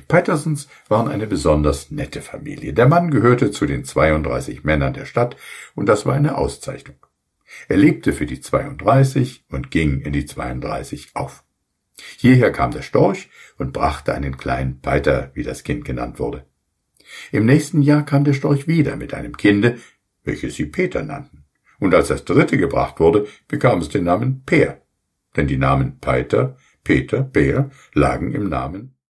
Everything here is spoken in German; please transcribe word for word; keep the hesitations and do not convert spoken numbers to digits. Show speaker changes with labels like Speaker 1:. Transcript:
Speaker 1: Peitersens waren eine besonders nette Familie. Der Mann gehörte zu den zweiunddreißig Männern der Stadt, und das war eine Auszeichnung. Er lebte für die zweiunddreißig und ging in die zweiunddreißig auf. Hierher kam der Storch und brachte einen kleinen Peiter, wie das Kind genannt wurde. Im nächsten Jahr kam der Storch wieder mit einem Kinde, welches sie Peter nannten. Und als das dritte gebracht wurde, bekam es den Namen Peer, denn die Namen Peiter, Peter, Peer lagen im Namen